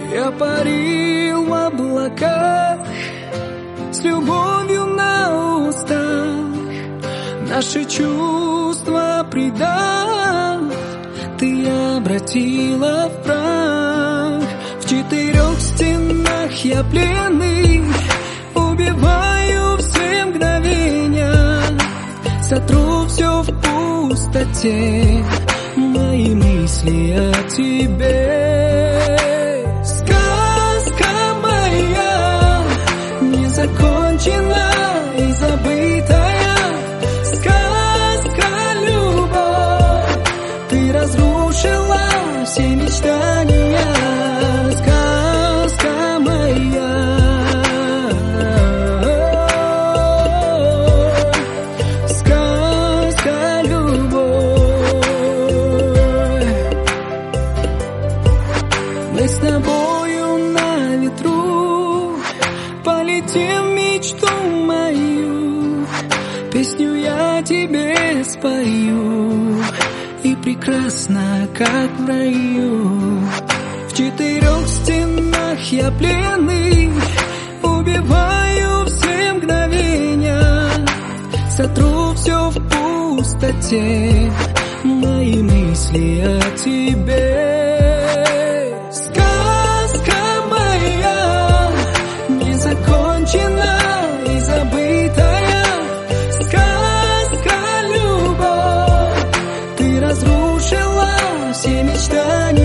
Я парил в облаках с любовью на устах. Наши чувства предав, ты обратила в прах. В 4 стенах я пленный, убиваю все мгновения. Сотру все в пустоте, мои мысли о тебе. Сказка моя незакончена и забытая. Сказка, любовь, ты разрушила все мечтания. Сказка моя. Сказка, любовь. Мы с тобою на ветру полетим в мечту мою. Песню я тебе спою, и прекрасно, как в раю. В 4 стенах я пленный, убиваю все мгновения. Сотру все в пустоте, мои мысли о тебе. Сказка моя незакончена и забытая. Сказка, любовь, ты разрушила все мечтания.